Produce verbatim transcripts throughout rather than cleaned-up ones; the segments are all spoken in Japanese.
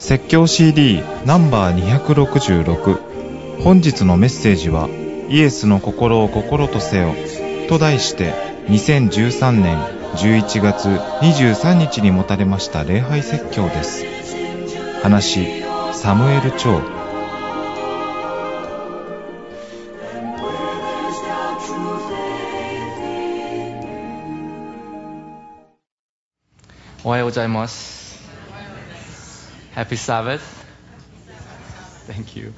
説教 シーディー ナンバーにひゃくろくじゅうろく、本日のメッセージはイエスの心を心とせよと題してにせんじゅうさんねんじゅういちがつにじゅうさんにちに持たれました礼拝説教です。話、サムエル朝。 おはようございます。Happy Sabbath. Thank you.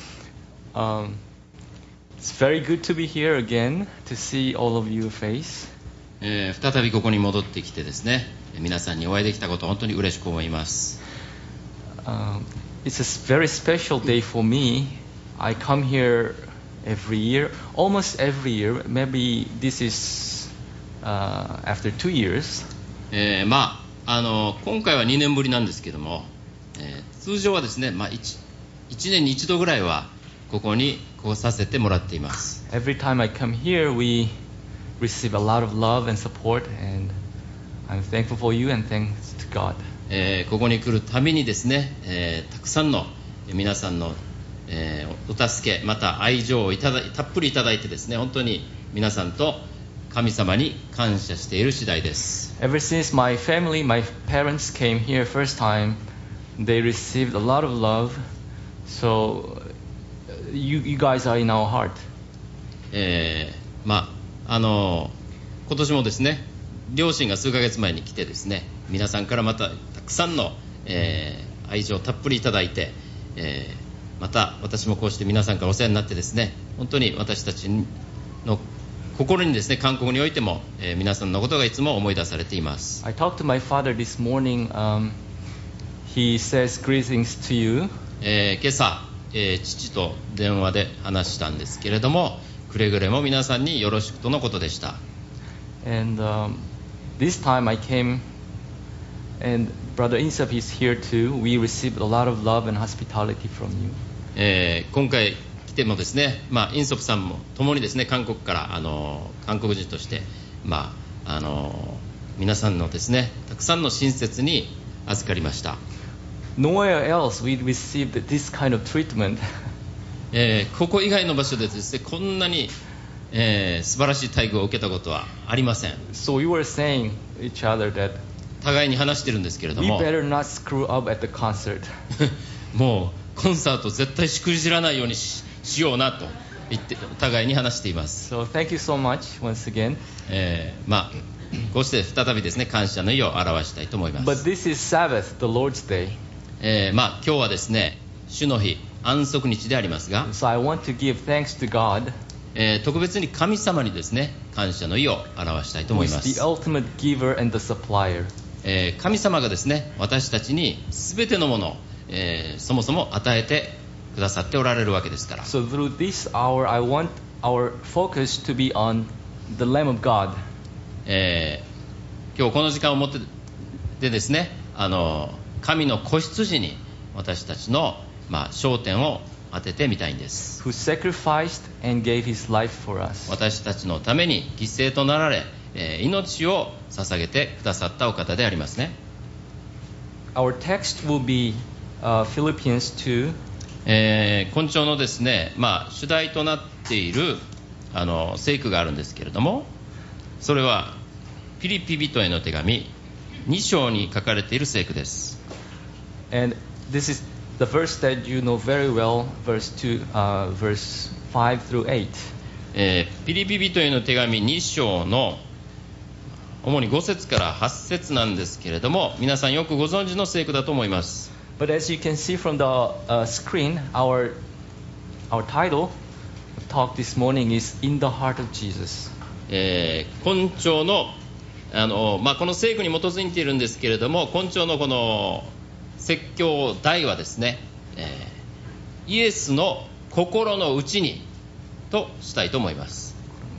Um, it's very good to be here again to see all of your face. えー、再びここに戻ってきてですね、皆さんにお会いできたことを本当に嬉しく思います。 Um, it's a very special day for me. I come here every year, almost every year. Maybe this is uh, after two years. えー、まああの今回はにねんぶりなんですけども、えー、通常はですね、まあ、1, いちねんに一度ぐらいはここに来させてもらっています。 Every time I come here, we receive a lot of love and support, and I'm thankful for you and thanks to God. えー、ここに来るたびにですね、えー、たくさんの皆さんの、えー、お助けまた愛情をいただたっぷりいただいてですね、本当に皆さんと神様に感謝している次第です。 Ever since my family, my parents came here first time, they received a lot of love. So you, you guys are in our heart. えー、まああの今年もですね、両親が数ヶ月前に来てですね、皆さんからまたたくさんの、えー、愛情をたっぷりいただいて、えー、また私もこうして皆さんからお世話になってですね、本当に私たちの心にですね、韓国においても、えー、皆さんのことがいつも思い出されています。 I talked to my father this morning. Um, he says greetings to you. えー、今朝、えー、父と電話で話したんですけれども、くれぐれも皆さんによろしくとのことでした。 And um, this time I came, and Brother Insop is here too. We received a lot of love and hospitality from you. えー、今回来てもですね、まあ、インソプさんも共にですね、韓国からあの韓国人として、まあ、あの皆さんのですね、たくさんの親切に預かりました。 Nowhere else we received this kind of treatment. えー、ここ以外の場所でですね、こんなに、えー、素晴らしい待遇を受けたことはありません。 So we were saying each other that 互いに話してるんですけれど we も、 better not screw up at the concert. もうコンサート絶対しくじらないように し, しようなと言って互いに話しています。 So thank you so much once again. えー、まあこうして再びですね、感謝の意を表したいと思います。 But this is Sabbath, the Lord's day. えー、まあ今日はですね、主の日、安息日でありますが、 So I want to give thanks to God, えー、特別に神様にですね、感謝の意を表したいと who 思い is ま the す。 ultimate giver and the supplier. えー、神様がですね、私たちに全てのものを、えー、そもそも与えてくださっておられるわけですから。 So through this hour, I want our focus to be on the Lamb of God. えー、今日この時間をもってでですね、あの神の子羊に私たちの、まあ、焦点を当ててみたいんです。 Who sacrificed and gave his life for us. 私たちのために犠牲となられ、えー、命を捧げてくださったお方でありますね。 Our text will be、uh, Philippians two. えー、今朝のですね、まあ、主題となっているあの聖句があるんですけれども、それはピリピ人への手紙に章に書かれている聖句です。 And this is the verse that you know very well, verse two, uh, verse five through eight. えー、ピリピ人への手紙に章の主にご節からはち節なんですけれども、皆さんよくご存知の聖句だと思います。 But as you can see from the uh, screen, our our title talk this morning is In the Heart of Jesus. えー、今朝のあの、まあ、この聖句に基づいているんですけれども、今朝のこの説教題はですね、えー、イエスの心の内にとしたいと思います。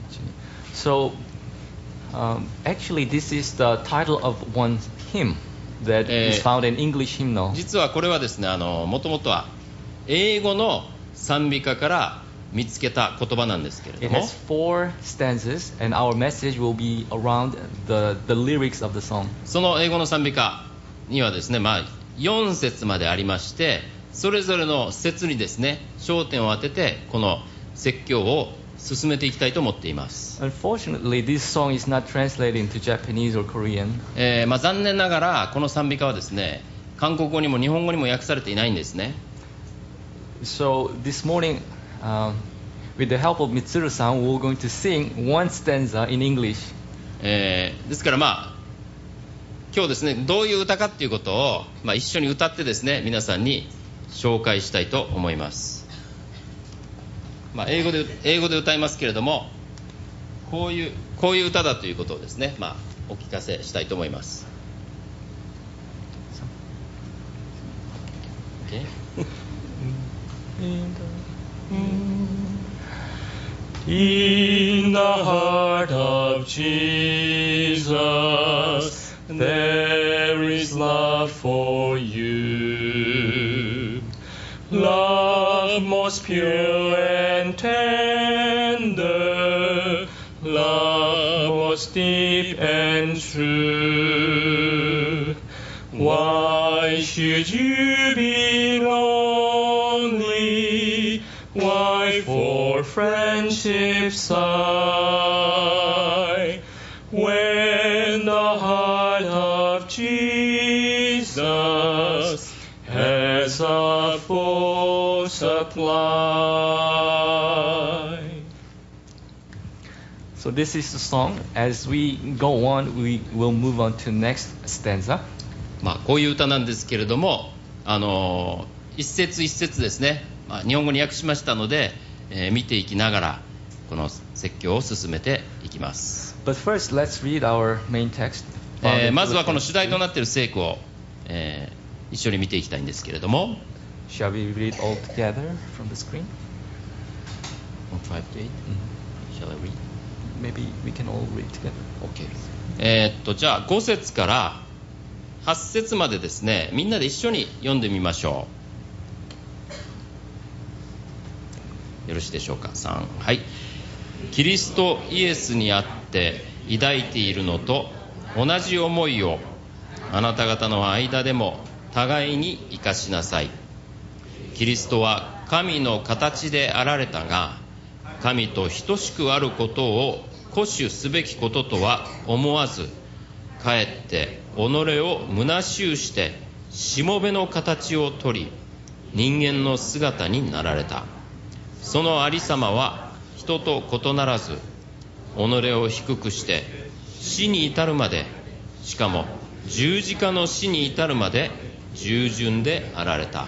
So um, actually this is the title of one hymn that is found in English hymnal. 実はこれはですね、あのもともとは英語の賛美歌から見つけた言葉なんですけれど It も、 has four stanzas, and our message will be around the, the lyrics of the song. その英語の賛美歌にはですね、まあ、 よん節までありまして、それぞれの節にですね焦点を当ててこの説教を進めていきたいと思っています。 Unfortunately, this song is not translated into Japanese or Korean. えーまあ、残念ながらこの賛美歌はですね韓国語にも日本語にも訳されていないんですね。 So this morning, um, with the help of Mitsuru-san, we're going to sing one stanza in English. えーですからまあ今日ですねどういう歌かっていうことを、まあ、一緒に歌ってですね皆さんに紹介したいと思います。まあ、英語で英語で歌いますけれども、こういうこういう歌だということをですね、まあ、お聞かせしたいと思います。Okay? In the heart of Jesus, there is love for you. Love most pure and tender, love most deep and true. Why should you be lonely? Why for friendship sigh? When the heart of Jesus has a full supply. So this is the song. As we go on, we will move on to next stanza. まあ、こういう歌なんですけれども、あのー、一節一節ですね、まあ、日本語に訳しましたので、えー、見ていきながらこの説教を進めていきます。 But first, let's read our main text. えー、まずはこの主題となっている聖句を、えー、一緒に見ていきたいんですけれども、 Shall we read all together from the screen? From five to eight? Shall I read? Maybe we can all read together. Okay. えーっとじゃあご節からはち節までですね、みんなで一緒に読んでみましょう。よろしいでしょうか。さん、はい。キリストイエスにあって抱いているのと同じ思いをあなた方の間でも互いに生かしなさい。キリストは神の形であられたが、神と等しくあることを固守すべきこととは思わず、かえって己を虚しゅうしてしもべの形をとり、人間の姿になられた。そのありさまは人と異ならず、己を低くして死に至るまで、しかも十字架の死に至るまで従順であられた。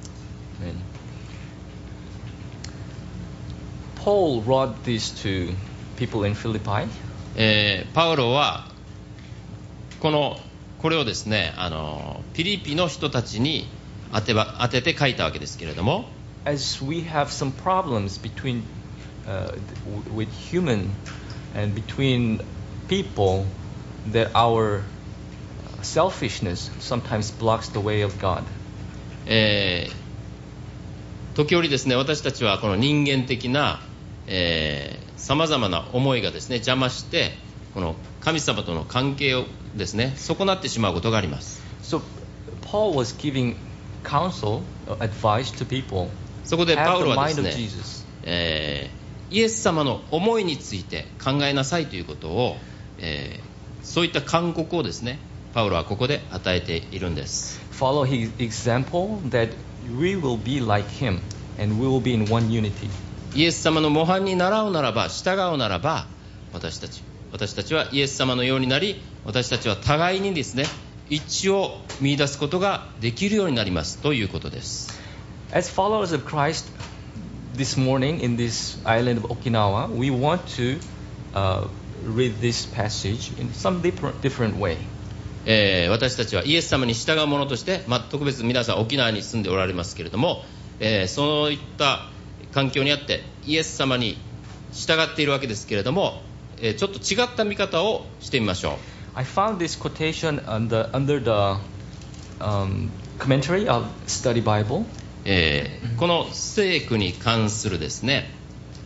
Paul wrote this to people in Philippi. えー、パウロはこのこれをですね、あのピリピの人たちに当てば当てて書いたわけですけれども、 As we have some problems between uh, with human and between people, that our selfishness sometimes blocks the way of God. えー、時折ですね、私たちはこの人間的なさまざまな思いがですね邪魔して、この神様との関係をですね損なってしまうことがあります。 So Paul was giving counsel, advice to people. そこでパウロはです Have ね the mind of Jesus. えー、イエス様の思いについて考えなさいということを、えー、そういった勧告をですねパウロはここで与えているんです。 Follow his example that we will be like him and we will be in one unity. イエス様の模範に倣うならば、従うならば、私たち私たちはイエス様のようになり、私たちは互いにですね一致を見出すことができるようになりますということです。 As followers of Christ, this morning in this island of Okinawa, we want to uh, read this passage in some different, different way. えー、私たちはイエス様に従う者として、まあ、特別皆さん沖縄に住んでおられますけれども、えー、そういった環境にあってイエス様に従っているわけですけれども、えー、ちょっと違った見方をしてみましょう。 I found this quotation under, under the um, commentary of Study Bible. えー、この聖句に関するですね、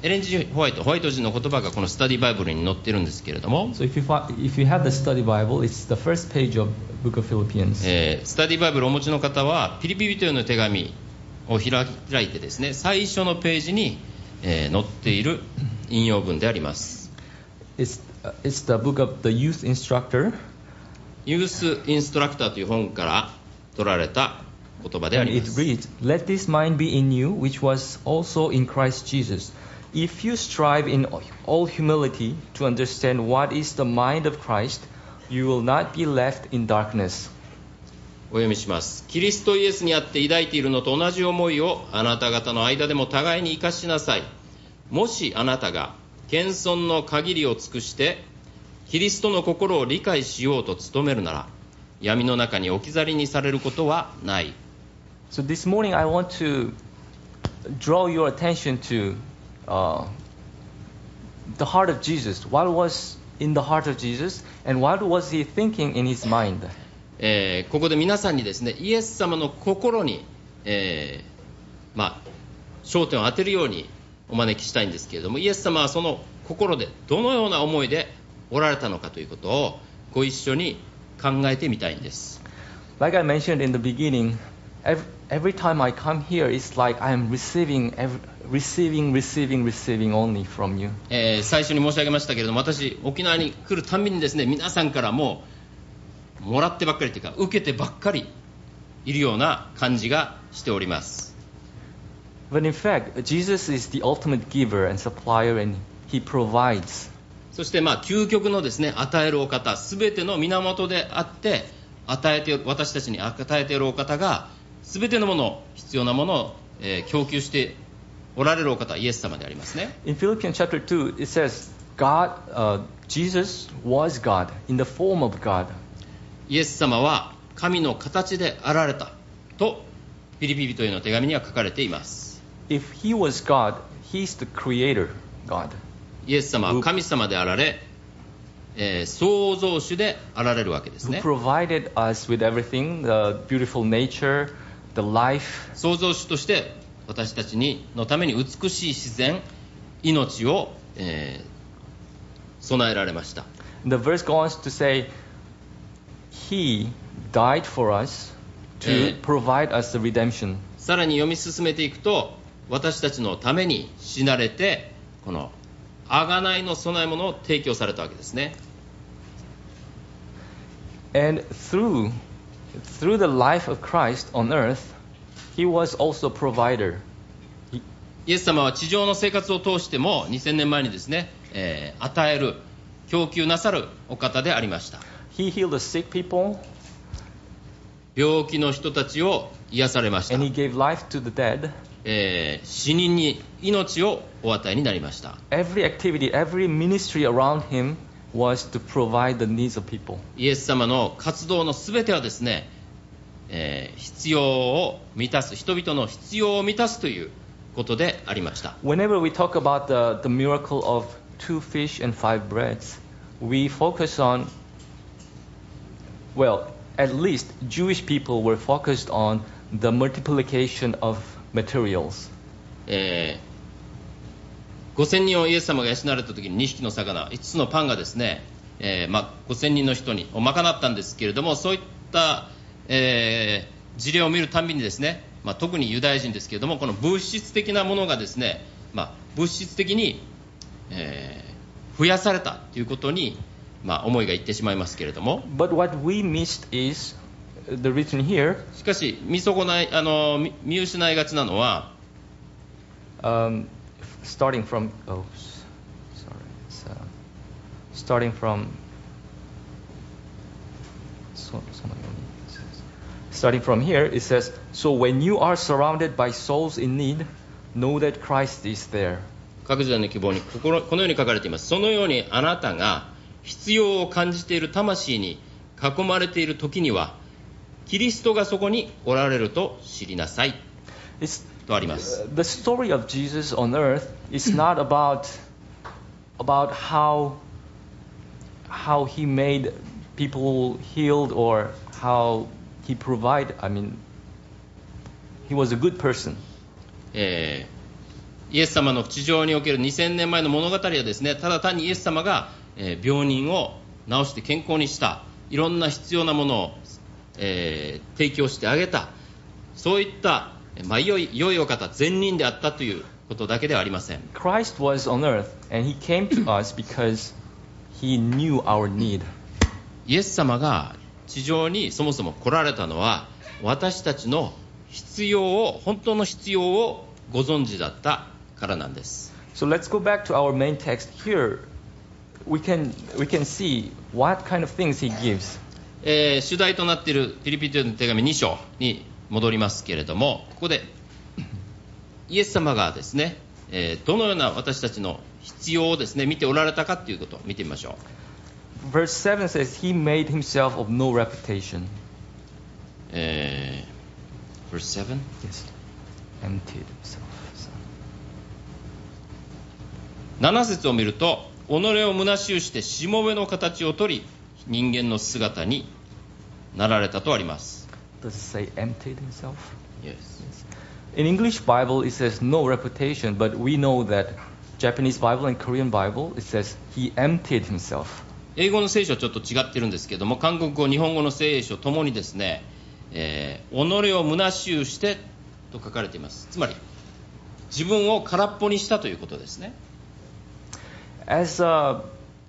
エレン・ジ・ホワイト、ホワイト人の言葉がこのスタディバイブルに載ってるんですけれども、 So if you, fi- if you have the study Bible, it's the first page of Book of Philippians. えースタディバイブルをお持ちの方はピリピ人への手紙を開開いてですね、最初のページに、えー載っている引用文であります。 It's, uh, it's the book of the youth instructor, ユースインストラクターという本から取られた言葉であ and り it ます。 reads, Let this mind be in you, which was also in Christ Jesus. If you strive in all humility to understand what is the mind of Christ, you will not be left in darkness. お読みします。キリストイエスにあって抱いているのと同じ思いをあなた方の間でも互いに生かしなさい。もしあなたが謙遜の限りを尽くしてキリストの心を理解しようと努めるなら、闇の中に置き去りにされることはない。 So this morning I want to draw your attention to uh, the heart of Jesus. What was in the heart of Jesus, and what was he thinking in his mind? えーここで皆さんにですね、イエス様の心に、えーまあ、焦点を当てるようにお招きしたいんですけれども、イエス様はその心でどのような思いでおられたのかということをご一緒に考えてみたいんです。 Like I mentioned in the beginning, every, every time I come here, it's like I am receiving, every, receiving, receiving, receiving only from you. えー最初に申し上げましたけれども、私沖縄に来るたんびにですね、皆さんからももらってばっかりというか受けてばっかりいるような感じがしております。 But in fact, Jesus is the ultimate giver and supplier, and he provides. そしてまあ究極のですね、与えるお方、すべての源であって与えて、私たちに与えているお方がすべてのもの、必要なものを、えー供給しておられるお方はイエス様でありますね。 In Philippians chapter two, it says, God, uh, Jesus was God, in the form of God. イエス様は神の形であられたとピリピ人への手紙には書かれています。 If he was God, he's the creator God, イエス様は神様であられ、えー創造主であられるわけです who ね。 provided us with everything, the beautiful nature, the life. 創造主として私たちにのために美しい自然、命を、えー備えられました。 The verse goes on to say, he died for us to Eh. provide us the redemption. さらに読み進めていくと、私たちのために死なれて、この贖いの備え物を提供されたわけですね。 And through, through the life of Christ on earth, he was also provider. イエス様は地上の生活を通してもにせんねんまえにですね、えー与える、供給なさるお方でありました。 He healed the sick people, 病気の人たちを癒されました and he gave life to the dead. えー死人に命をお与えになりました。 Every activity, every ministry around him was to provide the needs of people. イエス様の活動のすべてはですね、えー必要を満たす、人々の必要を満たすということでありました。 Whenever we talk about the, the miracle of two fish and five breads, we focus on, well, at least Jewish people were focused on the multiplication of materials. えーごせんにんをイエス様が養われた時ににひきの魚、いつつのパンがですね、えーまあ、ごせんにんの人にを賄ったんですけれども、そういった、えー事例を見るたびにですね、まあ、特にユダヤ人ですけれども、この物質的なものがですね、まあ、物質的に、えー増やされたということに、まあ、思いがいってしまいますけれども、 But what we missed is the written here, しかし見損ないあの見見失いがちなのは、 um, starting from, oh, s- sorry, it's, uh, starting from, so, starting from here, it says, so when you are surrounded by souls in need, know that Christ is there. 各時代の希望にこここのように書かれています。そのようにあなたが必要を感じている魂に囲まれている時には、キリストがそこにおられると知りなさい It's, とあります。 the story of Jesus on earth is not about, about how, how he made people healed or how he provided. I mean, he was a good person. えーイエス様の地上におけるにせんねんまえの物語はですね、ただ単にイエス様が、えー病人を治して健康にした、いろんな必要なものを、えー提供してあげた、そういった、まあ、良い、良いお方、善人であったということだけではありません。 Christ was on earth, and he came to us because he knew our need. イエス様が地上にそもそも来られたのは、私たちの必要を、本当の必要をご存知だったからなんです。 So let's go back to our main text here. We can we can see what kind of things he gives. えー主題となっているピリピ人の手紙に章に戻りますけれども、ここでイエス様がですね、えーどのような私たちの必要をですね見ておられたかということを見てみましょう。 Verse seven says, He made himself of no reputation. えー、verse seven? Yes. Emptied himself. なな節を見ると、己を虚しゅうしてしもべの形をとり、人間の姿になられたとあります。 Does it say emptied himself? Yes. In English Bible, it says no reputation, but we know that Japanese Bible and Korean Bible, it says he emptied himself. 英語の聖書はちょっと違ってるんですけども、韓国語、日本語の聖書ともにですね、えー己を虚しゅうしてと書かれています。つまり自分を空っぽにしたということですね。 As a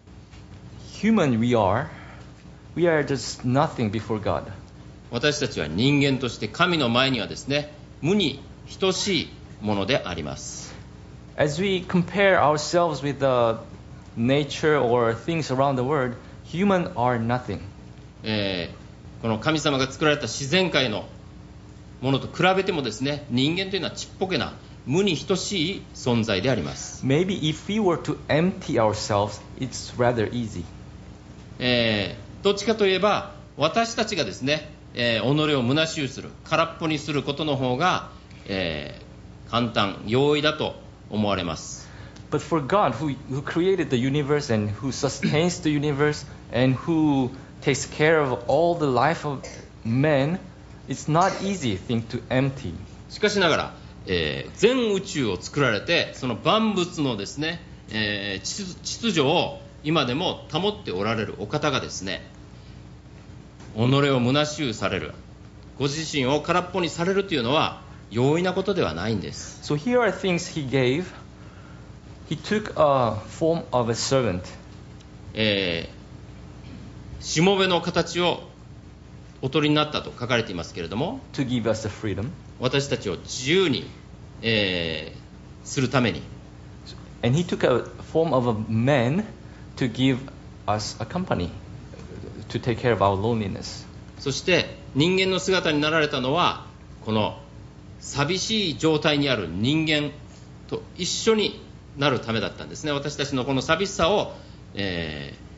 human we are, we are just nothing before God. 私たちは人間として神の前にはですね、無に等しいものであります。 As we compare ourselves with the nature or things around the world, humans are nothing. えーこの神様が作られた自然界のものと比べてもですね、人間というのはちっぽけな無に等しい存在であります。 Maybe if we were to empty ourselves, it's rather easy. えーどっちかといえば私たちがですね、えー己を虚しゅうする、空っぽにすることの方が、えー簡単、容易だと思われます。 But for God, who, who created the universe and who sustains the universe and who takes care of all the life of men, it's not easy thing to empty. しかしながら、えー全宇宙を作られて、その万物のですね、えー秩秩序を今でも保っておられるお方がですね、己を虚しゅうされる、ご自身を空っぽにされるというのは容易なことではないんです。 So here are things he gave. He took a form of a servant. えーしもべの形をお取りになったと書かれていますけれども、 to give us the freedom. 私たちを自由に、えーするために、 And he took a form of a man to give us a company, to take care of our loneliness. そして人間の姿になられたのは、この寂しい状態にある人間と一緒になるためだったんですね。私たちのこの寂しさを、えー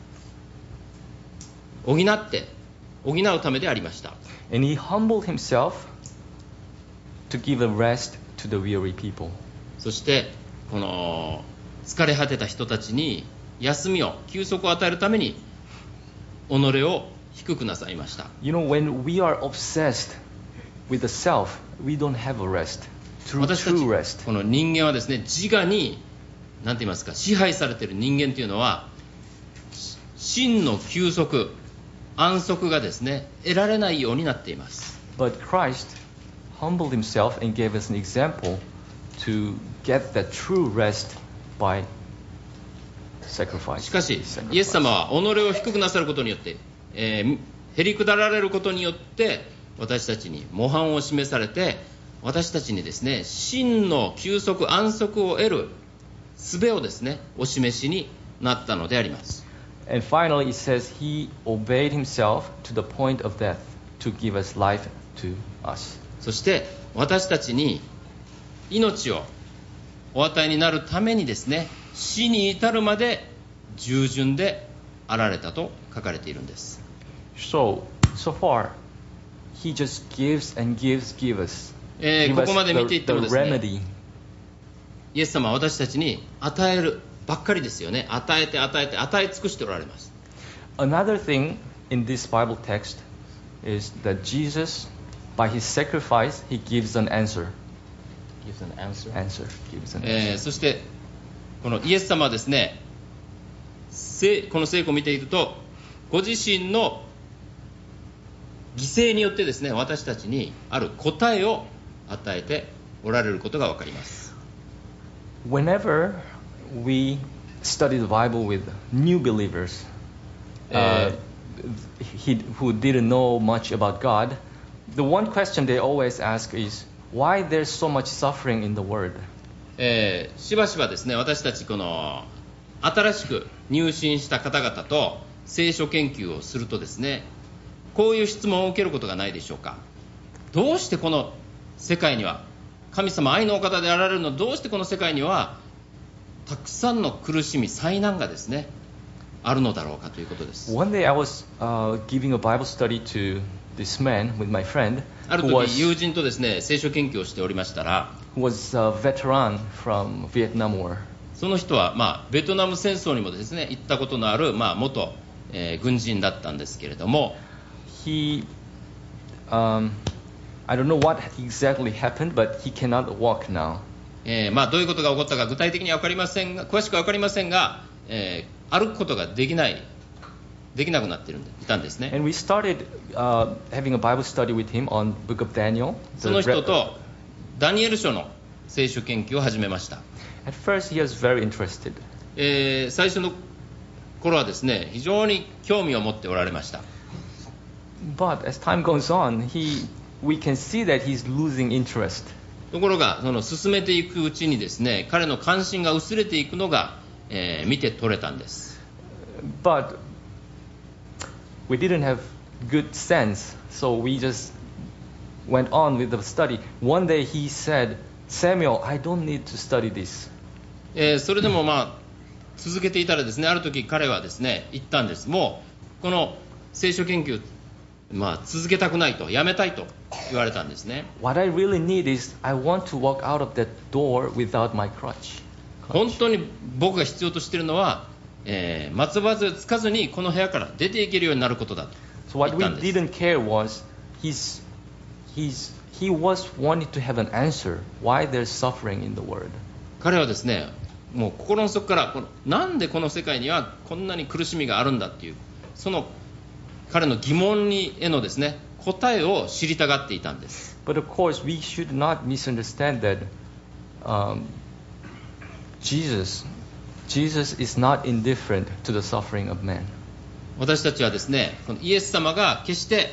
補って補うためでありました。 And he humbled himself to give a rest to the weary people. そしてこの疲れ果てた人たちに休みを、休息を与えるために己を低くなさいました。 You know, when we are obsessed with the self, we don't have a rest. True, 私た true ち rest. この人間はですね、自我に何て言いますか、支配されている人間というのは、真の休息、安息がですね、得られないようになっています。 But Christ humbled himself and gave us an example to get that true rest by sacrifice. しかし Sacrifice. イエス様は己を低くなさることによって、えー、へりくだられることによって私たちに模範を示されて、私たちにですね、真の休息、安息を得る術をですね、お示しになったのであります。 And finally, it says he obeyed himself to the point of death to give us life to us. そして私たちに命をお与えになるためにですね、死に至るまで従順であられたと書かれているんです。 So, so far, he just gives and gives, gives us. えー Give こ us こまで見てい the, っても the ですね、 remedy. イエス様は私たちに与えるばっかりですよね。与えて与えて与え尽くしておられます。 Another thing in this Bible text is that Jesus, by his sacrifice, he gives an answer. gives an answer. answer. Gives an えー answer. そしてこのイエス様はですね、せこの聖句を見ていると、ご自身の犠牲によってですね、私たちにある答えを与えておられることが分かります。 Whenever we study the Bible with new believers, uh, he, who didn't know much about God, the one question they always ask is, why there's so much suffering in the world? えーしばしばですね、私たちこの新しく入信した方々と聖書研究をするとですね、こういう質問を受けることがないでしょうか。どうしてこの世界には、神様愛のお方であられるの、どうしてこの世界にはたくさんの苦しみ、災難がですねあるのだろうかということです。 One day I was uh, giving a Bible study to this man with my friend ある who 時 was, 友人とですね聖書研究をしておりましたら、 who was a veteran from Vietnam War. その人は、まあ、ベトナム戦争にもですね行ったことのある、まあ、元、えー軍人だったんですけれども、 He, um, I don't know what exactly happened, but he cannot walk now. えーまあ、どういうことが起こったか具体的には分かりませんが、詳しくは分かりませんが、えー歩くことができないできなくなっているんでいたんですね。 And we started uh, having a Bible study with him on Book of Daniel. その人とダニエル書の聖書研究を始めました。 At first, he was very interested. えー最初の頃はですね非常に興味を持っておられました。 But as time goes on, he, we can see that he's losing interest. ところがその進めていくうちにですね彼の関心が薄れていくのが、えー見て取れたんです。 But we didn't have good sense, so we just went on with the study. One day he said, Samuel, I don't need to study this. えーそれでもまあ続けていたらですねある時彼はですね言ったんです。もうこの聖書研究、まあ、続けたくないと、やめたいと言われたんですね。 What I really need is I want to walk out of that door without my crutch. 本当に僕が必要としているのは、えー松葉杖つかずにこの部屋から出ていけるようになることだと So 言 what っ we たんです。 didn't care was he's, he's, he was wanting to have an answer why there's suffering in the world. 彼はですねもう心の底からこのなんでこの世界にはこんなに苦しみがあるんだっていうその彼の疑問にへのですね答えを知りたがっていたんです。 But of course, we should not misunderstand that um, Jesus, Jesus is not indifferent to the suffering of man. 私たちはですねこのイエス様が決して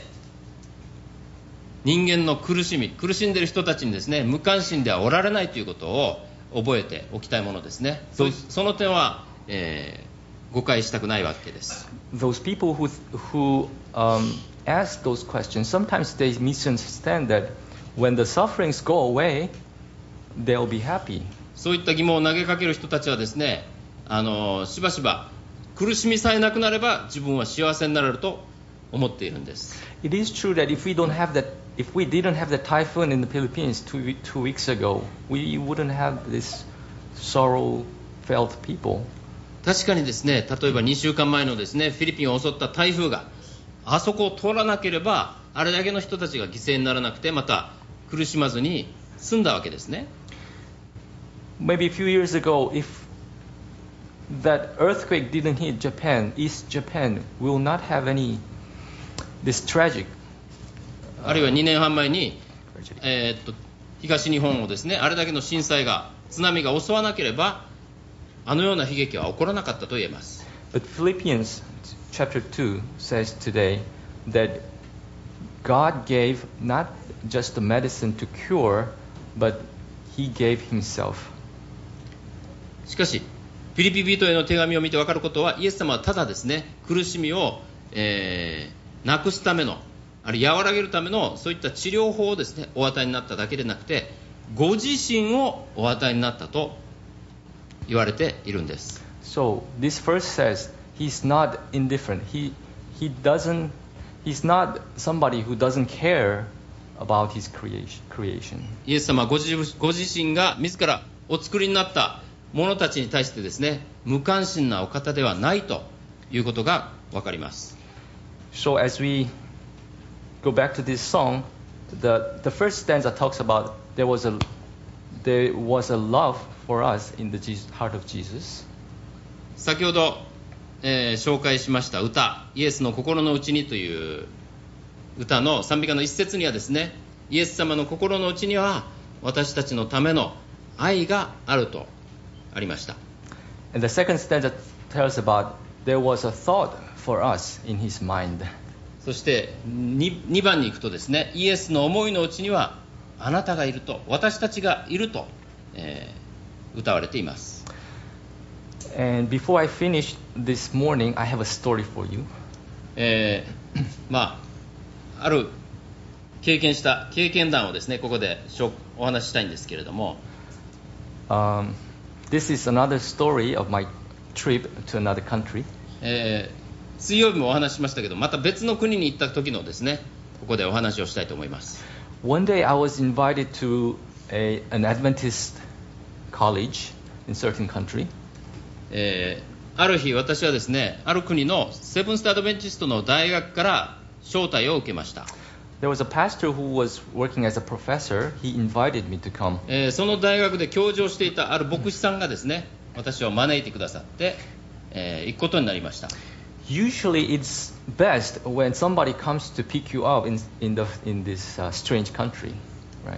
人間の苦しみ苦しんでいる人たちにですね無関心ではおられないということを覚えておきたいものですね。そその点は、えー誤解したくないわけです。 Those people who, who um, ask those questions, sometimes they misunderstand that when the sufferings go away, they'll be happy. そういった疑問を投げかける人たちはですねあのしばしば苦しみさえなくなれば自分は幸せになれると思っているんです。 It is true that if we don't have that, if we didn't have the typhoon in the Philippines two, two weeks ago, we wouldn't have this sorrow-felt people. 確かにですね例えばにしゅうかんまえのですねフィリピンを襲った台風があそこを通らなければあれだけの人たちが犠牲にならなくてまた苦しまずに済んだわけですね。 Maybe a few years ago, if that earthquake didn't hit Japan, East Japan will not have any this tragic. あるいはにねんはんまえに、えーっと東日本をですねあれだけの震災が津波が襲わなければあのような悲劇は起こらなかったと言えます。 But Philippians chapter two says today that God gave not just the medicine to cure, but He gave Himself. しかしフィリピ人への手紙を見て分かることはイエス様はただですね苦しみを、えーなくすためのあるいは和らげるためのそういった治療法をですねお与えになっただけでなくてご自身をお与えになったと言われているんです。 So this verse says He's not indifferent. He He doesn't. He's not somebody who doesn't care about His creation. creation. イエス様はご自ご自身が自らお作りになった者たちに対してですね無関心なお方ではないということが分かります。 So as we go back to this song, the the first stanza talks about there was a there was a love for us in the Jesus, heart of Jesus. 先ほど、えー紹介しました歌、イエスの心の内にという歌の賛美歌の一節にはですね、イエス様の心の内には私たちのための愛があるとありました。 And the second stanza tells about there was a thought for us in his mind. そして 2, 2番に行くとですね、イエスの思いのうちにはあなたがいると、私たちがいると、えー歌われています。 And before I finish this morning, I have a story for you. えーまあある経験した経験談をですね、ここでしょお話ししたいんですけれども、 Um, this is another story of my trip to another country. えー水曜日もお話ししましたけど、また別の国に行った時のですね、ここでお話をしたいと思います。 One day I was invited to a, an Adventist college in certain country. えーある日私はですね、ある国のセブンスターアドベンチストの大学から招待を受けました。 There was a pastor who was working as a professor. He invited me to come. えーその大学で教授をしていたある牧師さんがですね、私を招いてくださって、えー行くことになりました。 Usually it's best when somebody comes to pick you up in, in, the, in this uh, strange country, right?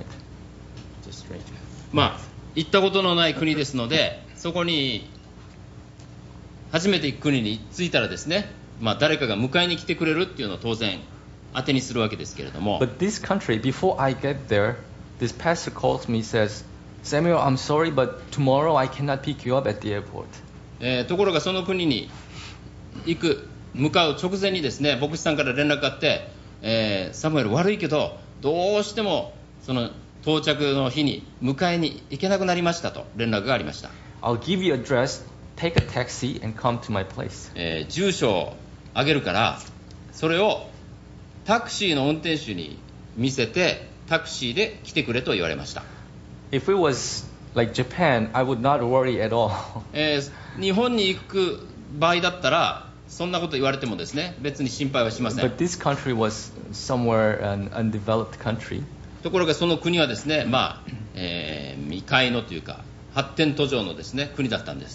まあ行ったことのない国ですので、そこに初めて行く国に着いたらですね、まあ、誰かが迎えに来てくれるっていうのを当然当てにするわけですけれども、 But this country, before I get there, this pastor calls me and says, Samuel, I'm sorry, but tomorrow I cannot pick you up at the airport. えーところがその国に行く向かう直前にですね、牧師さんから連絡があって、えーサムエル悪いけどどうしてもその到着の日に迎えに行けなくなりましたと連絡がありました。 I'll give you address, take a taxi and come to my place. えー住所をあげるからそれをタクシーの運転手に見せてタクシーで来てくれと言われました。 If it was like Japan, I would not worry at all. えー日本に行く場合だったらそんなこと言われてもですね、別に心配はしません。 But this country was somewhere an undeveloped country. ところがその国はですね、まあえー未開のというか発展途上のですね国だったんです。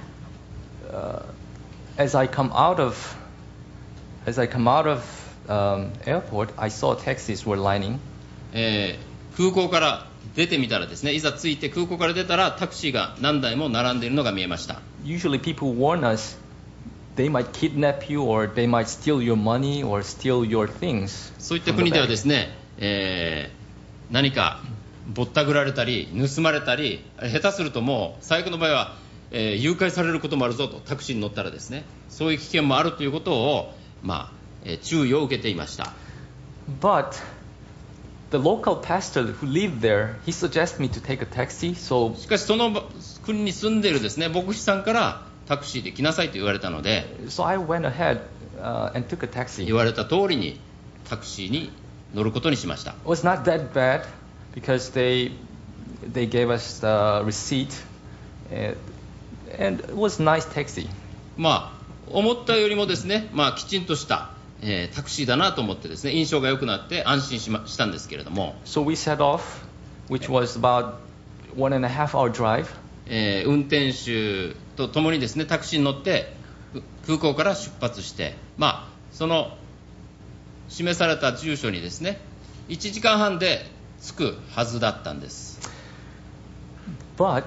Uh, as I come out of, as I come out of um, airport, I saw taxis were lining. えー空港から出てみたらですね、いざ着いて空港から出たらタクシーが何台も並んでいるのが見えました。 Usually people warn us they might kidnap you or they might steal your money or steal your things. そういった from the 国では bank. ですね、えー何かぼったくられたり盗まれたり、下手するともう最悪の場合は、えー誘拐されることもあるぞと、タクシーに乗ったらですね、そういう危険もあるということを、まあえー注意を受けていました。 But the local pastor who lived there, he suggested me to take a taxi. So しかしその国に住んでいるですね牧師さんからタクシーで来なさいと言われたので、 so I went ahead uh, and took a taxi. 言われた通りにタクシーに乗ることにしました。 It was not that bad because they they gave us the receipt and, and it was a nice taxi. まあ思ったよりもですね、まあ、きちんとした、えータクシーだなと思ってですね、印象が良くなって安心しましたんですけれども、 So we set off, which was about one and a half hour drive. えー運転手とともにですねタクシーに乗ってく空港から出発して、まあその示された住所にですねいちじかんはんで着くはずだったんです。 But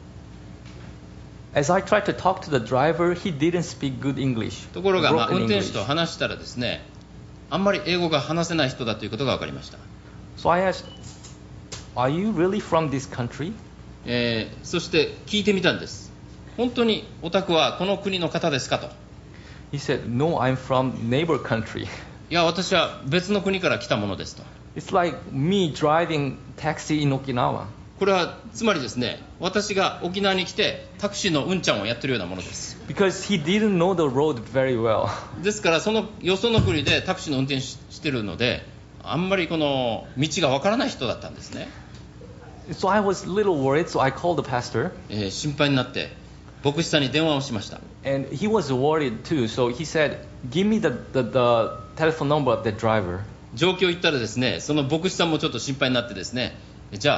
as I tried to talk to the driver, he didn't speak good English. ところが、まあ、 Broken 運転手 English. と話したらですね、あんまり英語が話せない人だということが分かりました。 So I asked, "Are you really from this country?" えーそして聞いてみたんです。本当にお宅はこの国の方ですかと。 He said, "No, I'm from neighbor country." いや私は別の国から来たものですと。 It's like me driving taxi in Okinawa. これはつまりですね、私が沖縄に来てタクシーのうんちゃんをやってるようなものです。 Because he didn't know the road very well. ですからそのよその国でタクシーの運転ししてるので、あんまりこの道がわからない人だったんですね。 So I was a little worried, so I called the pastor. えー心配になって牧師さんに電話をしました。 And he was worried too, so he said, "Give me the, the, the telephone number of the driver." 状況を言ったらですね、その牧師さんもちょっと心配になってですね、じゃあ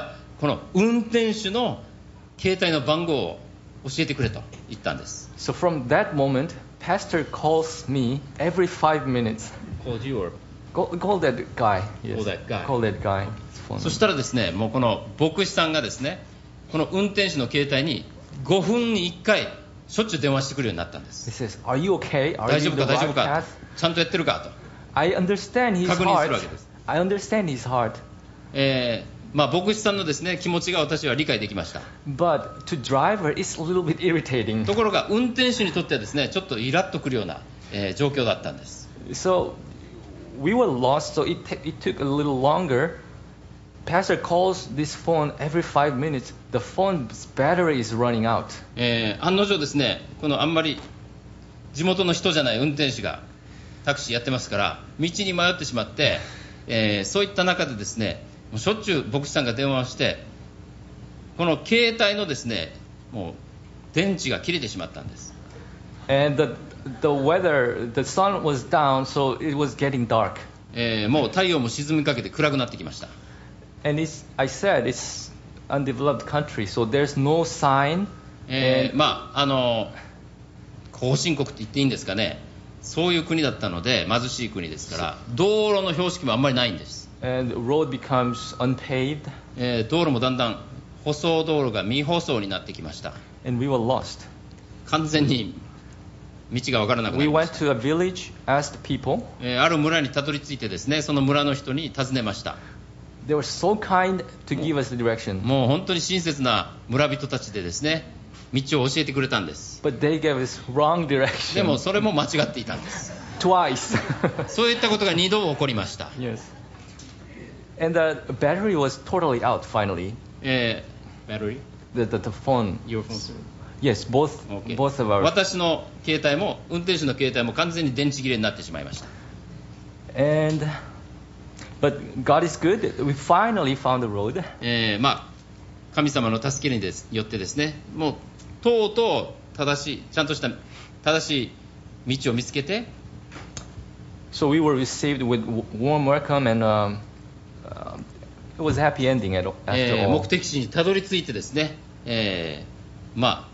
この運転手の携帯の番号を教えてくれと言ったんです。 So from that moment, pastor calls me every five minutes. Called you or Call, call that guy. Yes. Call that guy. Call that guy. Phone. そしたらですね、もうこの牧師さんがですね、この運転手の携帯にごふんにいっかいしょっちゅう電話してくるようになったんで He す。 says, "Are you okay? Are 大 you 丈夫 in か the 大丈夫 right か path?" ちゃんとやってるかと、 I understand his 確認するわ heart. けです。 I understand his heart. えーまあ、牧師さんのですね気持ちが私は理解できました。 But to driver, it's a little bit irritating. ところが運転手にとってはですねちょっとイラッとくるような、えー状況だったんです。 So we were lost. So it, t- it took a little longer. Pastor calls this phone every five minutes. The phone's battery is running out. えー案の定ですね、このあんまり地元の人じゃない運転手がタクシーやってますから道に迷ってしまって、えーそういった中でですねもうしょっちゅう牧師さんが電話をしてこの携帯のですねもう電池が切れてしまったんです。 And the the weather, the sun was down, so it was getting dark. えーもう太陽も沈みかけて暗くなってきました。 And it's, I said it's undeveloped country, so there's no sign. えー And まああの後進国って言っていいんですかね、そういう国だったので貧しい国ですから道路の標識もあんまりないんです。 and the road becomes unpaved, えー道路もだんだん舗装道路が未舗装になってきました。 and we were lost. 完全に道が分からなくな We りま went した。 to a village, asked people. えーある村にたどり着いてですねその村の人に尋ねました。 They were so kind to give us the direction, もう本当に親切な村人たちでですね道を教えてくれたんです。 but they gave us wrong で direction もそれも間違っていたんです。 twice. そういったことがにど起こりました。 Yes. And the battery was totally out finally. えー、battery? The, the, the phone. Your phone? Yes, both Okay. both of our. 私の携帯も運転手の携帯も完全に電池切れになってしまいました。 And but God is good. We finally found the road. えーまあ神様の助けにですよってですねもうとうとう正しいちゃんとした正しい道を見つけて、 So we were received with w- warm welcome, and um, uh, it was a happy ending at, after えー all. 目的地にたどり着いてですね、えーま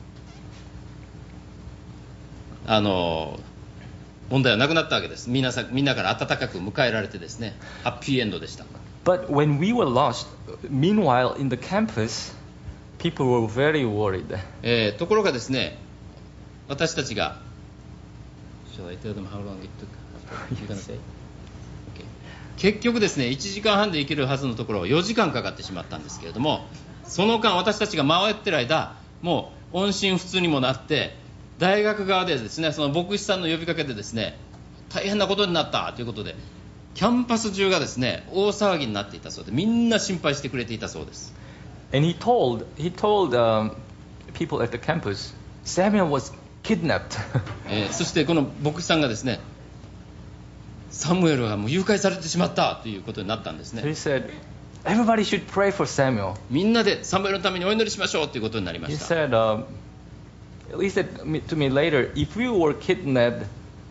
ああの問題はなくなったわけです。みんなさみんなから温かく迎えられてですねハッピーエンドでした。 But when we were lost, meanwhile in the campus, people were very worried. えーところがですね私たちが Shall I tell them how long it took? You're gonna say? Okay. 結局ですねいちじかんはんで行けるはずのところをよじかんかかってしまったんですけれども、その間私たちが回ってる間もう音信不通にもなって大学側でですねその牧師さんの呼びかけでですね大変なことになったということでキャンパス中がですね大騒ぎになっていたそうでみんな心配してくれていたそうです。 And he told he told um, people at the campus, Samuel was kidnapped. えーそしてこの牧師さんがですねサムエルがもう誘拐されてしまったということになったんです So he ね。 said, everybody should pray for Samuel. みんなでサムエルのためにお祈りしましょうということになりま He した。 said, um, he said to me later, if you were kidnapped,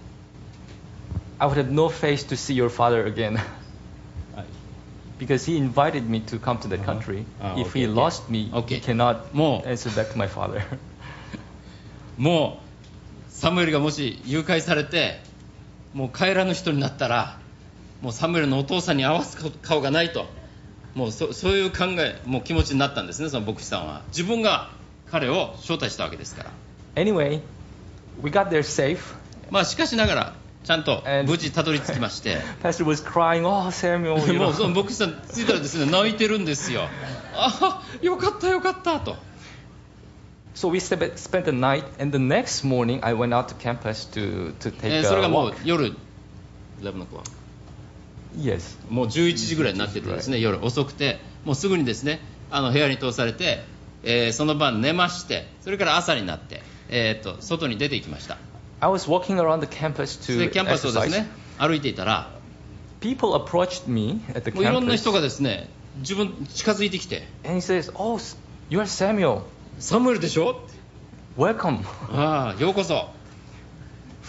I would have no face to see your father again. Because he invited me to come to the country. Ah, If okay, he okay. lost me, Okay. he cannot もう answer back to my father. もうサムエルがもし誘拐されてもう帰らぬ人になったらもうサムエルのお父さんに合わす顔がないともう そ, そういう考えもう気持ちになったんですね。その牧師さんは自分が彼を招待したわけですから。 Anyway, we got there safe. まあしかしながらちゃんと And- 無事たどり着きまして Pastor was crying, oh, Samuel. You も know. うその牧師さん着いたらですね泣いてるんですよ。ああよかったよかったと。 So we spent spent the night, and the next morning I went out to campus to, to え take ーそれ a がもう walk. 夜じゅういち o'clock Yes. もうじゅういちじぐらいになっててですね夜遅くてもうすぐにですねあの部屋に通されて、えーその晩寝ましてそれから朝になって、えー、と外に出て行きました。 I was walking around the campus それで to キャンパスをです exercise. ね歩いていたら People approached me at the もういろんな campus, 人がですね自分近づいてきて and he says, oh, you are Samuel. サムエルでしょ Welcome. ああようこそ。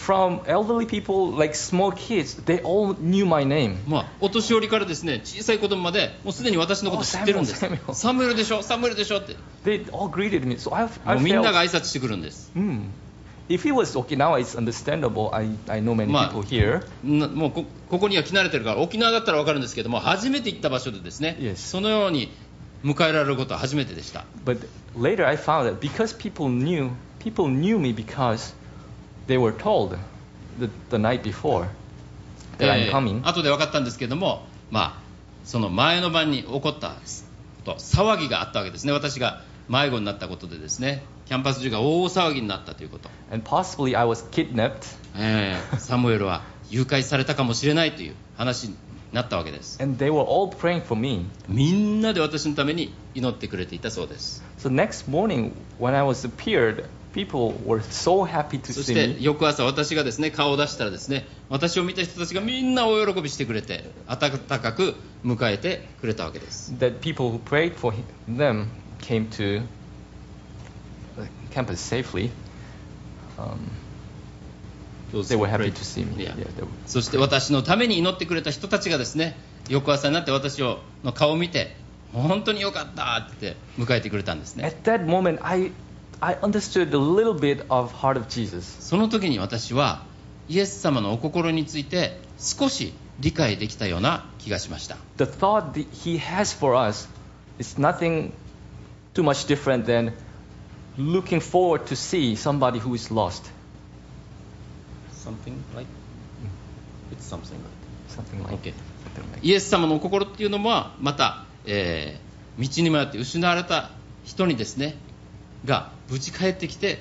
from elderly people, like small kids, they all knew my name. まあ、お年寄りからですね、小さい子供までもうすでに私のこと知ってるんです。 Oh, Samuel, Samuel. サムエルでしょ、サムエルでしょって。 They all greeted me. So I, も I うみんな felt, が挨拶してくるんです。 hmm, if it was Okinawa, it's understandable. I, I know many まあ people here. なもう こ, ここには来慣れてるから、沖縄だったら分かるんですけども、初めて行った場所でですね、 Yes. そのように迎えられることは初めてでした。 But later I found that because people knew, people knew me because they were told the, the night before that え I'm ー coming. 後で分かったんですけども、まあ、その前の晩に起こったと騒ぎがあったわけですね。私が迷子になったことでですね、キャンパス中が大騒ぎになったということ。 And possibly I was kidnapped. えーサムエルは誘拐されたかもしれないという話になったわけです。 And they were all praying for me. みんなで私のために祈ってくれていたそうです。 So next morning when I was appeared, people were so happy to そ see して me. 翌朝私がですね顔を出したらですね、私を見た人たちがみんな大喜びしてくれて、温かく迎えてくれたわけです。 That people who prayed for him, them came to the campus safely. Um, they were happy to see me. Yeah. Yeah, they were- そして私のために祈ってくれた人たちがですね、翌朝になって私をの顔を見て、本当によかったって迎えてくれたんですね。 At that moment, I, I understood a little bit of heart of Jesus. その時に私はイエス様のお心について少し理解できたような気がしました。 The thought that he has for us is nothing too much different than looking forward to see somebody who is lost. Something like It's something like Something like Okay. something like- イエス様のお心っていうのはまた、えー道に迷って失われた人にですねが無事帰ってきて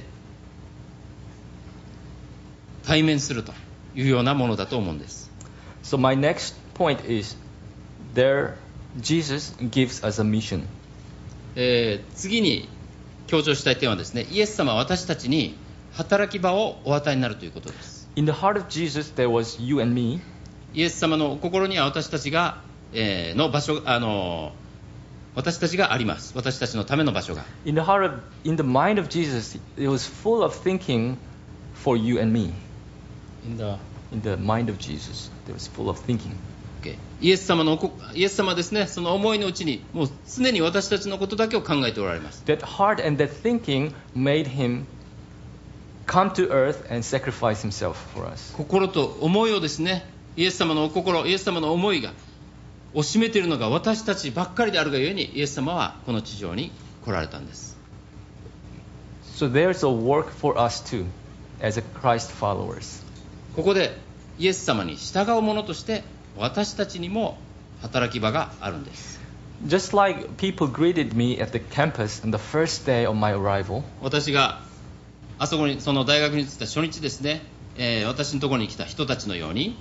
対面するというようなものだと思うんです。 So my next point is there Jesus gives us a mission. えー次に強調したい点はですね、イエス様は私たちに働き場をお与えになるということです。 In the heart of Jesus there was you and me. イエス様のお心には私たちが、えーの場所あの私たちがあります。私たちのための場所が。 In the heart of in the mind of Jesus it was full of thinking for you and me. In the In the mind of Jesus there was full of thinking. Okay. イエス様のおこイエス様はですね、その思いのうちにもう常に私たちのことだけを考えておられます。 That heart and that thinking made him come to earth and sacrifice himself for us. 心と思いをですね、イエス様のお心、イエス様の思いがを占めているのが私たちばっかりであるがゆえに、イエス様はこの地上に来られたんです。 So there's a work for us too as a Christ followers. ここでイエス様に従う者として私たちにも働き場があるんです。 Just like people greeted me at the campus on the first day of my arrival, 私があそこにその大学に着いた初日ですね、えー私のところに来た人たちのように、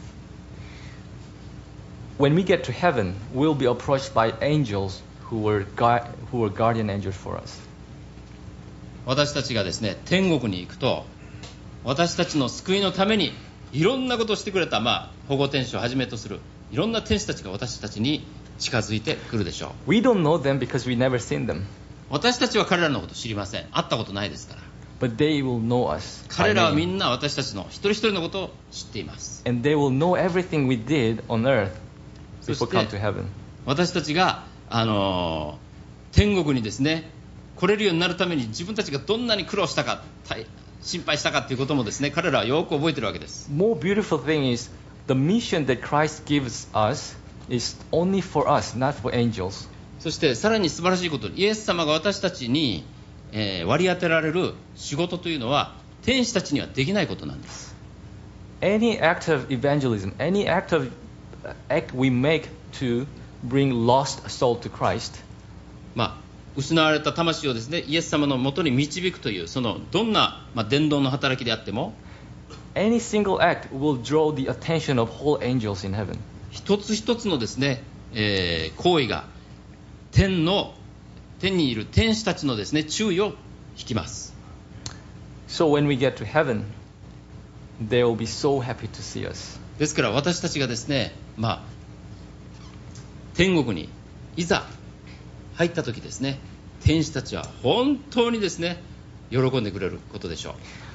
when we get to heaven, we'll be approached by angels who were, gui- who were guardian angels for us. 私たちがですね天国に行くと、私たちの救いのためにいろんなことをしてくれた、まあ、保護天使をはじめとするいろんな天使たちが私たちに近づいてくるでしょう。 We don't know them because we never seen them, 私たちは彼らのこと知りません。会ったことないですから。 but they will know us. by 彼らはみ name. んな私たちの一人一人のことを知っています。 And they will know everything we did on earth そ before して come to heaven. 私たちが、あのー天国にですね来れるようになるために自分たちがどんなに苦労したか大心配したかということもですね彼らはよく覚えているわけです。 More beautiful thing is the mission that Christ gives us is only for us, not for angels. そしてさらに素晴らしいこと、イエス様が私たちに、えー割り当てられる仕事というのは天使たちにはできないことなんです。 Any act of evangelism, any act of act we make to bring lost soul to Christ, まあ、失われた魂をですねイエス様のもとに導くというそのどんな、まあ、伝道の働きであっても any single act will draw the attention of whole angels in heaven. 一つ一つのですね、えー行為が天の天にいる天使たちのですね注意を引きます。 So when we get to heaven, they will be so happy to see us. ですから私たちがですね、まあ、天国にいざ入った時ですね天使たちは本当にですね喜んでくれることでしょう。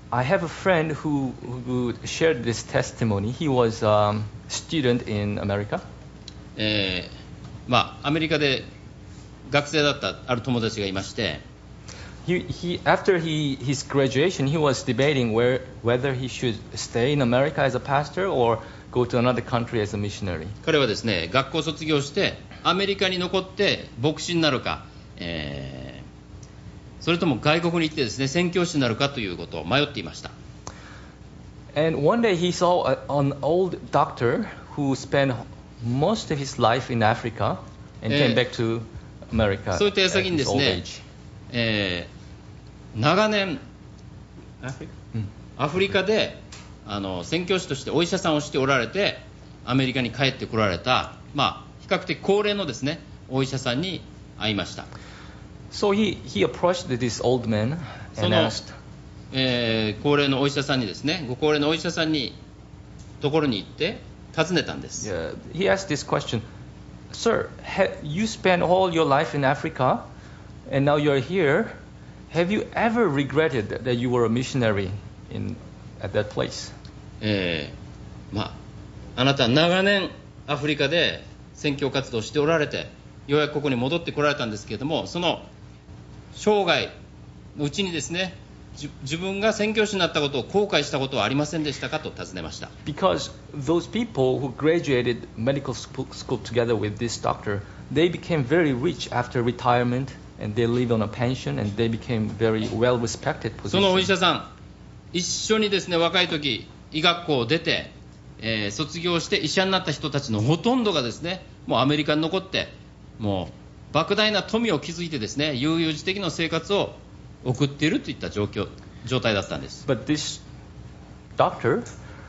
I have a friend who, who shared this testimony. He was a um, student in America. えーまあ、アメリカで学生だったある友達がいまして、 He, he, after he, his graduation, he was debating where, whether he should stay in America as a pastor or go to another country as a missionary. 彼はですね、学校卒業してアメリカに残って牧師になるか、えーそれとも外国に行ってですね、宣教師になるかということを迷っていました。 And one day he saw a, an old doctor who spent most of his life in Africa and came back to America そういった矢 at 先にで his す old ね、 age. えー長年アフリカ、 うんアフリカであの宣教師としてお医者さんをしておられて、アメリカに帰ってこられた、まあ、比較的高齢のですね、お医者さんに会いました。 So he, he approached this old man そ and の、 asked, えー高齢のお医者さんにですね、ご高齢のお医者さんにところに行って尋ねたんです。 uh, he asked this question, Sir, ha, you spent all your life in Africa and now you're here. Have you ever regretted that, that you were a missionary in, at that place? えーまあ、あなたは長年アフリカで宣教活動をしておられて、ようやくここに戻ってこられたんですけれども、その生涯のうちにですね、じ自分が宣教師になったことを後悔したことはありませんでしたかと尋ねました。 Because those people who graduated medical school, school together with this doctor, they became very rich after retirement and they lived on a pension and they became very well respected そのお医 positions. 者さん、一緒にですね、若い時医学校を出て、えー卒業して医者になった人たちのほとんどがですね、もうアメリカに残って、もう莫大な富を築いてですね、悠々自適の生活を送っているといった状況状態だったんです。 But this doctor,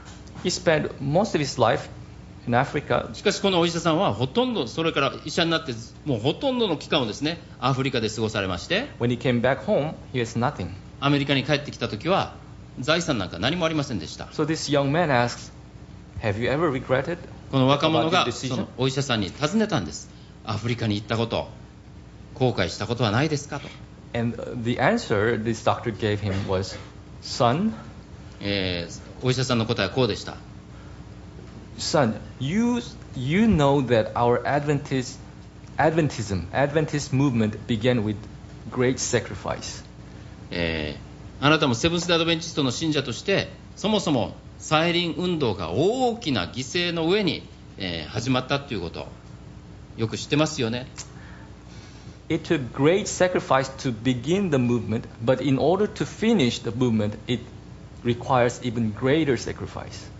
he spent most of his life in Africa. しかしこのお医者さんはほとんど、それから医者になってもうほとんどの期間をですね、アフリカで過ごされまして、 When he came back home, he has nothing. アメリカに帰ってきた時は財産なんか何もありませんでした。 So this young man asks, have you ever regretted この若者 about が your そ decision? のお医者さんに尋ねたんです。アフリカに行ったこと、後悔したことはないですかと。 And the answer this doctor gave him was, son, えーお医者さんの答えはこうでした。 son, you, you know that our Adventist, Adventism, Adventist movement began with great sacrifice. えーあなたもセブンス・デ・アドベンチストの信者として、そもそも再臨運動が大きな犠牲の上に、えー始まったということ、よく知ってますよね。 It took great sacrifice to begin the movement, but in order to finish the movement, it requires even greater sacrifice.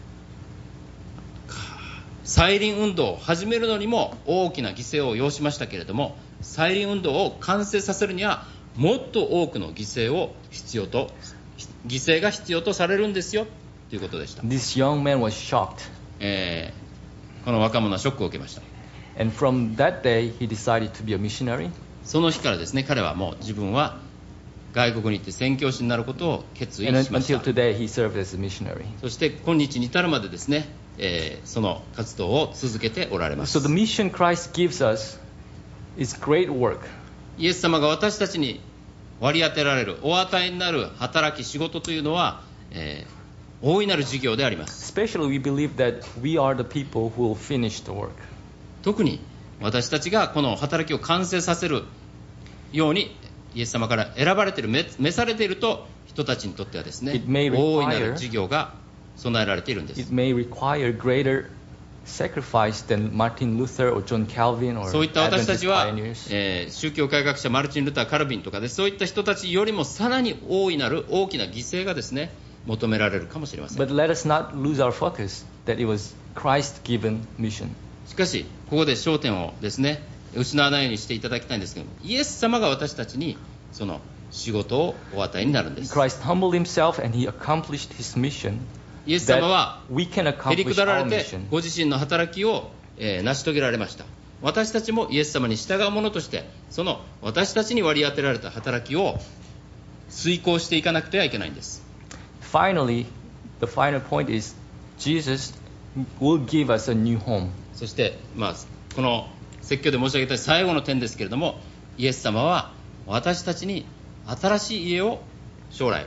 再臨運動を始めるのにも大きな犠牲を要しましたけれども、再臨運動を完成させるにはもっと多くの犠牲を必要と犠牲が必要とされるんですよということでした。 This young man was shocked, えーこの若者はショックを受けました。 and from that day he decided to be a missionary. その日からですね、彼はもう自分は外国に行って宣教師になることを決意 And しまし until た。 today he served as a missionary. そして今日に至るまでですね、えーその活動を続けておられます。 So the mission Christ gives us is great work. イエス様が私たちに割り当てられるお与えになる働き仕事というのは、えー大いなる事業であります。 Especially we believe that we are the people who will finish the work. 特に私たちがこの働きを完成させるようにイエス様から選ばれている、召召されていると人たちにとってはですね、 It may require- 大いなる事業が備えられているんです。 It may require greater sacrifice than Martin Luther or John Calvin or そういった私た Adventist ちは、 pioneers. えー宗教改革者マルチン・ルター・カルビンとかでそういった人たちよりもさらに大いなる大きな犠牲がですね求められるかもしれません。 But let us not lose our focus that it was Christ-given mission. しかしここで焦点をですね失わないようにしていただきたいんですけども、イエス様が私たちにその仕事をお与えになるんです。 Christ humbled himself and he accomplished his mission イエス様は that we can へり accomplish 下ら our れて mission. ご自身の働きを、えー成し遂げられました。私たちもイエス様に従う者としてその私たちに割り当てられた働きを遂行していかなくてはいけないんです。 Finally, the final point is Jesus will give us a new home. そして、まあ、この説教で申し上げた最後の点ですけれども、イエス様は私たちに新しい家を将来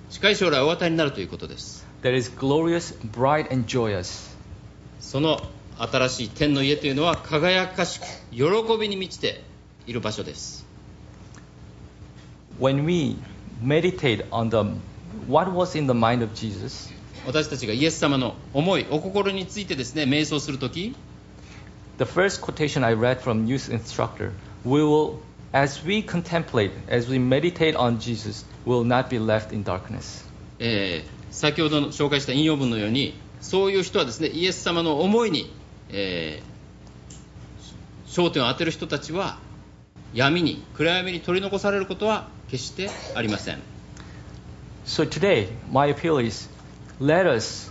近い将来お与えになるということです。 that is glorious, bright, and joyous. その新しい天の家というのは輝かしく喜びに満ちている場所です。 When we meditate on the what was in the mind of Jesus, 私たちがイエス様の思いお心についてですね瞑想するとき、 the first quotation I read from youth instructor, we will, as we contemplate, as we meditate on Jesus, we will not be left in darkness. えー先ほどの紹介した引用文のように、そういう人はですねイエス様の思いに、えー焦点を当てる人たちは闇に暗闇に取り残されることは決してありません。 So today, my appeal is, let us,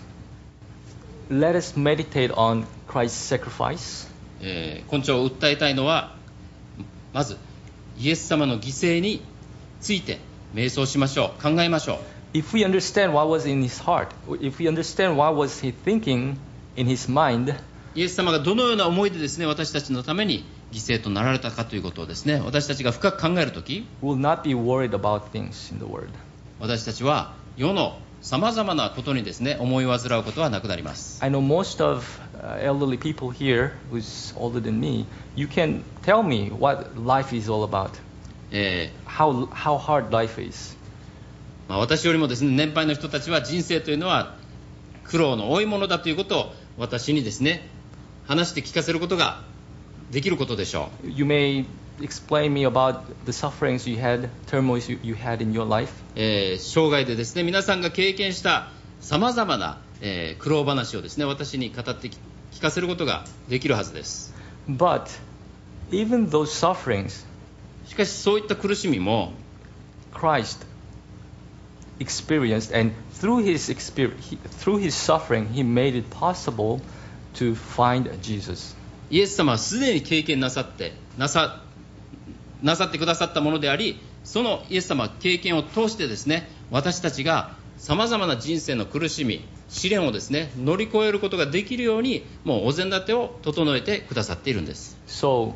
let us meditate on Christ's sacrifice. えー今朝訴えたいのは、まずイエス様の犠牲について瞑想しましょう、考えましょう。 If we understand what was in his heart, if we understand what was he thinking in his mind, イエス様がどのような思いでですね私たちのために犠牲となられたかということをですね私たちが深く考えるとき、 we will not be worried about things in the world. 私たちは世のさまざまなことにですね思い煩うことはなくなります。 I know most of uh, elderly people here who's older than me, you can tell me what life is all about, え how, how hard life is. ーまあ、私よりもですね年配の人たちは人生というのは苦労の多いものだということを私にですね話して聞かせることができることでしょう。 You may explain me about the sufferings you had, turmoils you, you had in your life. えー生涯でですね皆さんが経験したさまざまな、えー苦労話をですね私に語ってき聞かせることができるはずです。 But even those sufferings, しかしそういった苦しみも Christ experienced, and through his experience, he, through his suffering, he made it possible to find Jesus. イエス様はすでに経験なさってなさなさってくださったものであり、そのイエス様は経験を通してですね私たちがさまざまな人生の苦しみ試練をですね乗り越えることができるようにもうお膳立てを整えてくださっているんです。 So,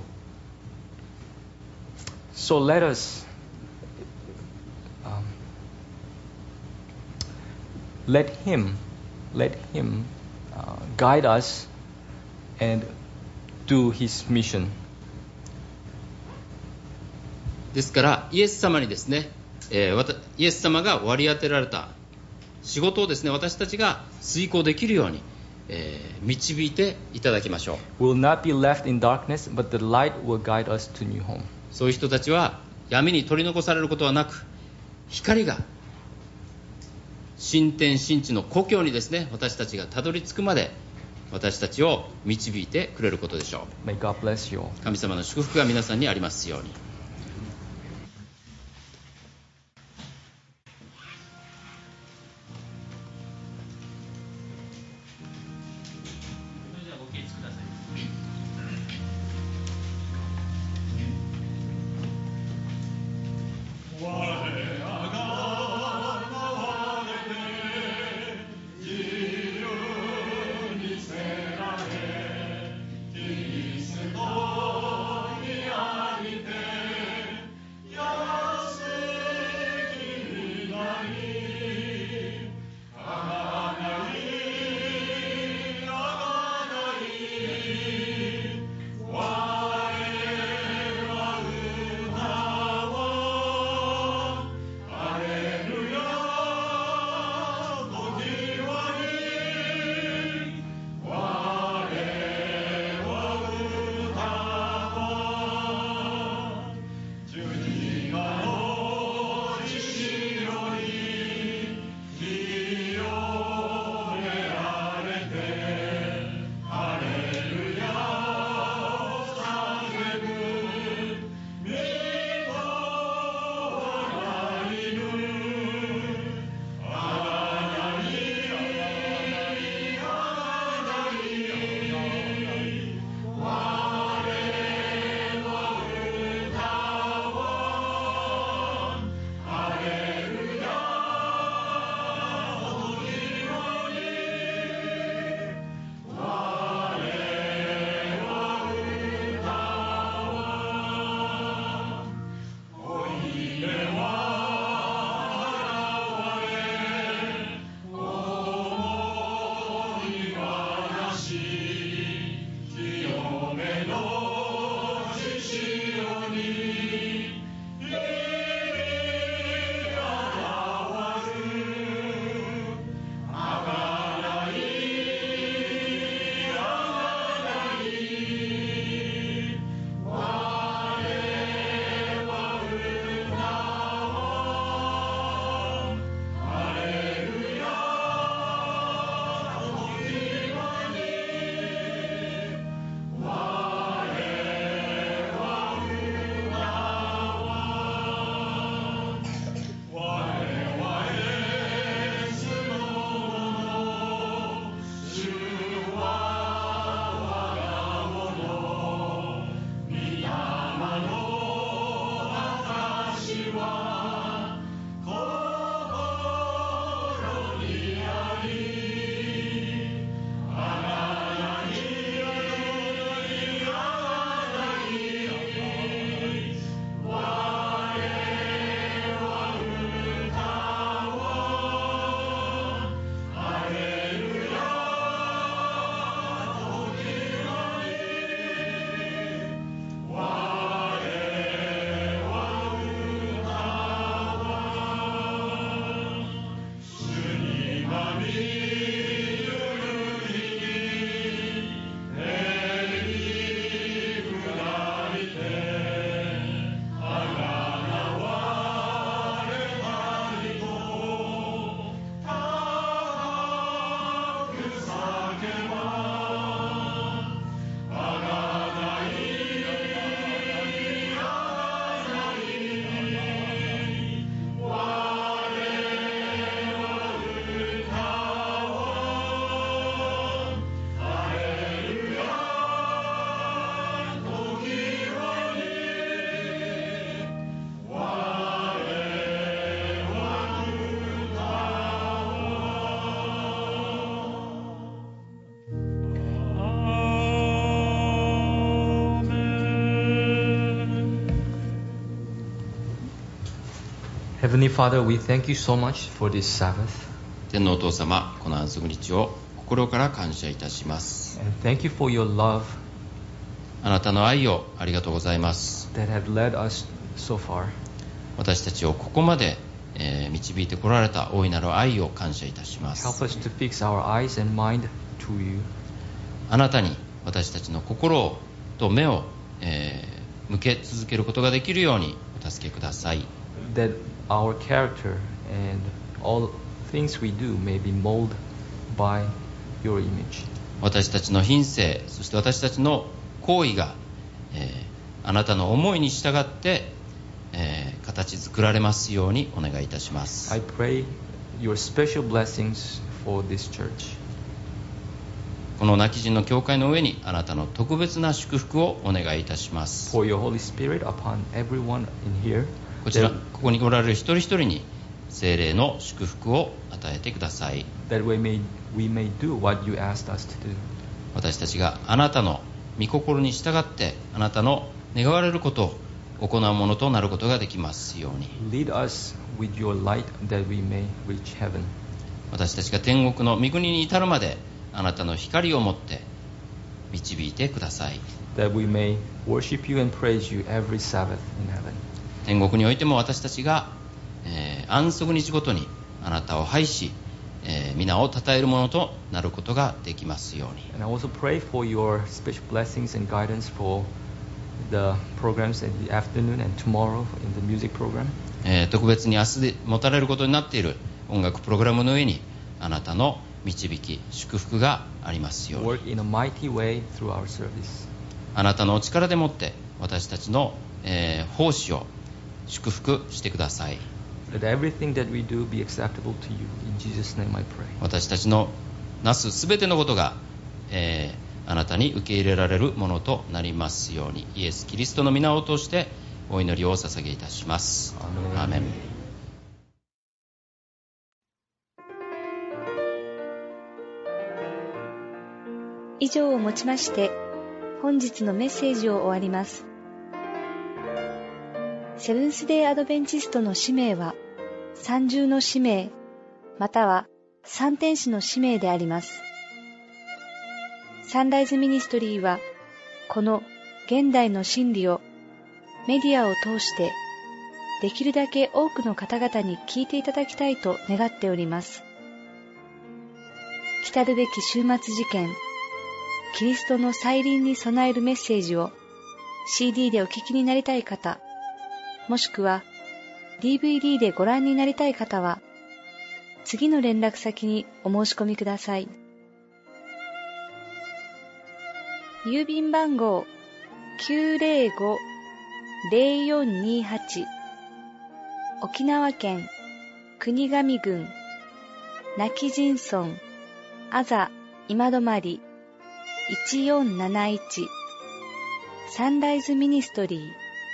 so let us um, let him, let him uh, guide us and do his mission. ですからイエス様にですね、えーわたイエス様が割り当てられた仕事をですね私たちが遂行できるように、えー導いていただきましょう。 We will not be left in darkness, but the light will guide us to new home. そういう人たちは闇に取り残されることはなく、光が新天新地の故郷にですね私たちがたどり着くまで私たちを導いてくれることでしょう。 May God bless you all. 神様の祝福が皆さんにありますように。 Cristo ni a Heavenly Father, we thank you so much for this Sabbath. 天のお父様、この安息日を心から感謝いたします。 And thank you for your love あなたの愛をありがとうございます。 that had led us so far. 私たちをここまで、えー導いてこられた大いなる愛を感謝いたしま Help す。 us to fix our eyes and mind to you. あなたに私たちの心をと目を、えー向け続けることができるようにお助けください。 That our character and all things we do may be molded by your image. 私たちの品性、そして私たちの行為が、えーあなたの思いに従って、えー形作られますようにお願いいたします。 I pray your special blessings for this church. この泣き人の教会の上にあなたの特別な祝福をお願いいたします。 For your Holy Spirit upon everyone in here. こちら That, ここにおられる一人一人に聖霊の祝福を与えてください。 that we may, we may do what you asked us to do. 私たちがあなたの御心に従ってあなたの願われることを行うものとなることができますように。 Lead us with your light that we may reach heaven. 私たちが天国の御国に至るまであなたの光を持って導いてください。 That we may worship you and praise you every Sabbath in heaven. 天国においても私たちが、えー安息日ごとにあなたを拝し、えー皆を称えるものとなることができますように。 And I also pray for your special blessings and guidance for the programs in the afternoon and tomorrow in the music program. えー特別に明日で持たれることになっている音楽プログラムの上にあなたの導き祝福がありますように。 Work in a mighty way through our service. あなたのお力でもって私たちの、えー奉仕を祝福してください。 Let everything that we do be acceptable to you. In Jesus' name I pray. 私たちのなすすべてのことが、えーあなたに受け入れられるものとなりますように、イエス・キリストの皆を通してお祈りをお捧げいたします。 アーメンアーメン。 以上をもちまして本日のメッセージを終わります。セブンスデーアドベンチストの使命は三重の使命または三天使の使命であります。サンライズミニストリーはこの現代の真理をメディアを通してできるだけ多くの方々に聞いていただきたいと願っております。来るべき終末事件キリストの再臨に備えるメッセージを シーディー でお聞きになりたい方、もしくは ディーブイディー でご覧になりたい方は、次の連絡先にお申し込みください。郵便番号 きゅうぜろごーぜろよんにはち 沖縄県国頭郡今帰仁村あざ今泊いちよんなないちサンライズミニストリー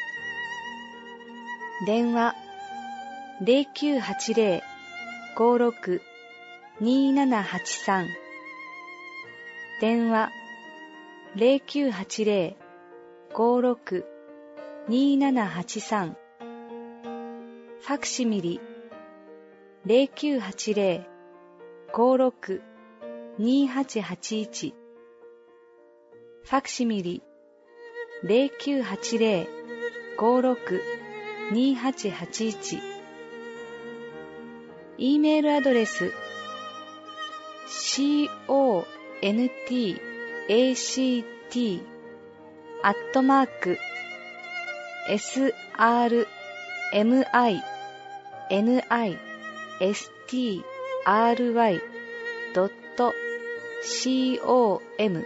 電話 ゼロきゅうはちゼロ ごろく にーななはちさん 電話 ゼロきゅうはちゼロ ごろく にーななはちさん ファクシミリ ゼロきゅうはちゼロ ごろく にーはちはちいちファクシミリ ゼロきゅうはちゼロ ごろく にーはちはちいち E メールアドレス コンタクト アットマーク エスアールエムアイエヌアイエスティーアールワイ ドット コム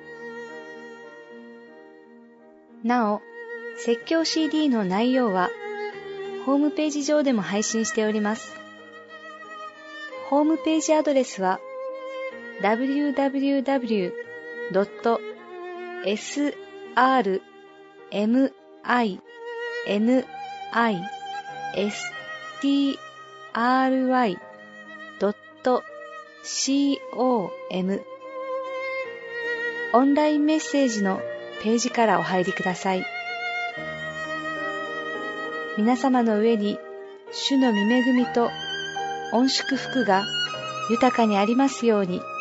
なお、説教 シーディー の内容はホームページ上でも配信しております。ホームページアドレスは ダブリューダブリューダブリュードットエスアールエムアイエヌアイエスティーアールワイ ドット コム オンラインメッセージのページからお入りください。皆様の上に主の御恵みと御祝福が豊かにありますように。